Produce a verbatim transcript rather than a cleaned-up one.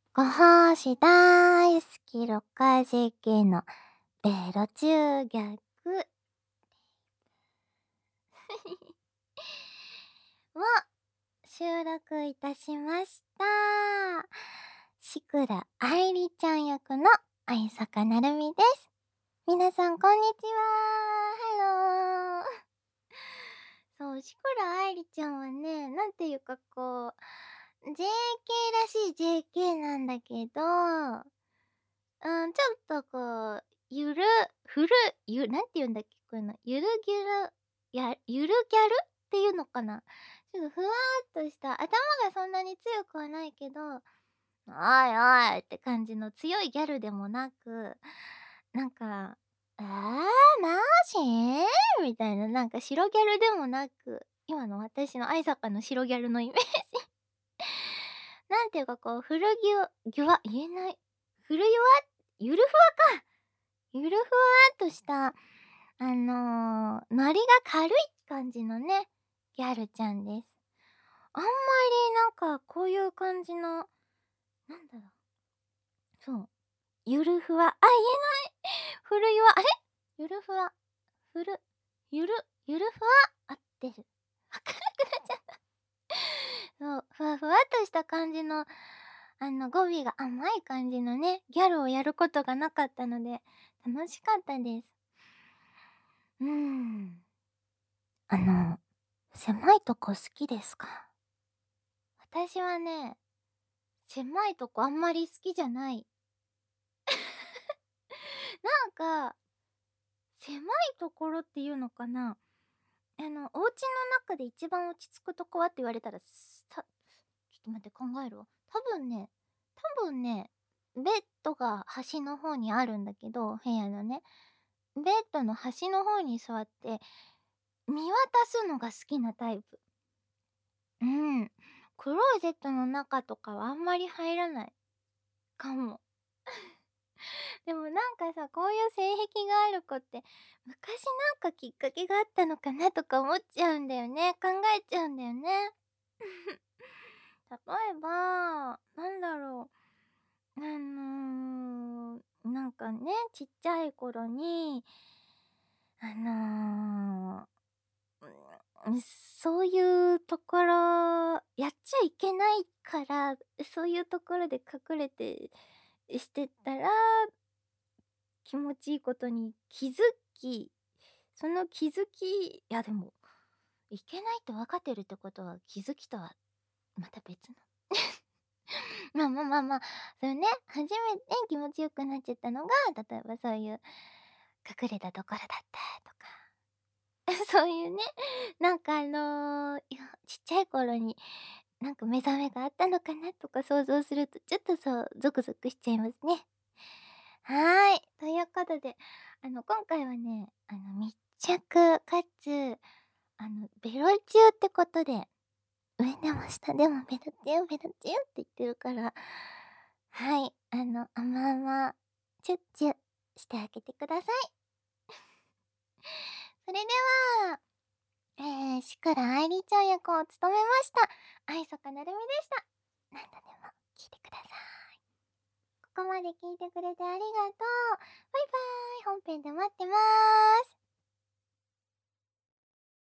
ご奉仕大好きろ過時期のベロ中逆を収録いたしました。シクラ愛理ちゃん役の相坂なるみです。皆さんこんにちは。ハロー。そう、シクラ愛理ちゃんはね、なんていうかこう、ジェーケー らしい ジェーケー なんだけど、うん、ちょっとこう、ゆる、ふる、ゆなんて言うんだっけ、こういうの、ゆるぎゅる、やゆるギャルっていうのかな。ちょっとふわっとした、頭がそんなに強くはないけど、おいおいって感じの強いギャルでもなく、なんか、「えー、マジ？」みたいな、なんか白ギャルでもなく、今の私の相坂の白ギャルのイメージ。なんていうかこう、古ぎゅぎゅわ言えない。古ゆわゆるふわか。ゆるふわっとした、あの、ノリが軽い感じのね、ギャルちゃんです。あんまりなんかこういう感じの、なんだろう、そう、ゆるふわ、あ、言えない。古ゆわ、あれ？ゆるふわ、ふる、ゆる、ゆるふわ、合ってる。わかんなくなっちゃった。そう、ふわふわっとした感じの、あの、語尾が甘い感じのね、ギャルをやることがなかったので、楽しかったです。うーん。あの、狭いとこ好きですか？私はね、狭いとこあんまり好きじゃない。なんか、狭いところっていうのかな、あの、お家の中で一番落ち着くとこはって言われたら、すたちょっと待って考えるわ。多分ね多分ね、ベッドが端の方にあるんだけど、部屋のね。ベッドの端の方に座って、見渡すのが好きなタイプ。うん。クローゼットの中とかはあんまり入らないかも。でもなんかさ、こういう性癖がある子って、昔なんかきっかけがあったのかなとか思っちゃうんだよね。考えちゃうんだよね。例えば、なんだろう。あの、なんかね、ちっちゃい頃に、あの、うん、そういうところ、やっちゃいけないから、そういうところで隠れてしてたら、気持ちいいことに気づき、その気づきいやでも、いけないって分かってるってことは、気づきとはまた別のまあまあまあまあ、それね、初めて気持ちよくなっちゃったのが、例えばそういう隠れたところだったとか。そういうね、なんかあの、いや、ちっちゃい頃に、なんか目覚めがあったのかなとか想像すると、ちょっとそう、ゾクゾクしちゃいますね。はーい。ということで、あの、今回はね、あの、密着かつ、あの、ベロ中ってことで、上でも下でもベロチュンベロチュンって言ってるから、はい、あの、甘々、チュッチュしてあげてください。それでは、えー、シクラ愛理ちゃん役を務めました、相坂なるみでした。何度でも聞いてください。ここまで聞いてくれてありがとう。バイバーイ。本編で待ってまーす。